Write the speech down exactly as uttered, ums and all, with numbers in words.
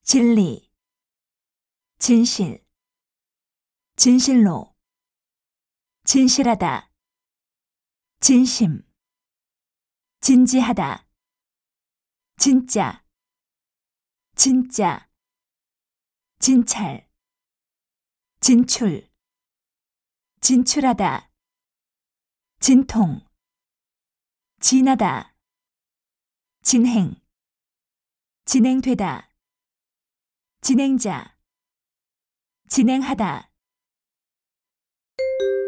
진리, 진실, 진실로, 진실하다, 진심, 진지하다, 진짜, 진짜, 진찰, 진출, 진출하다, 진통, 지나다, 진행, 진행되다, 진행자, 진행하다.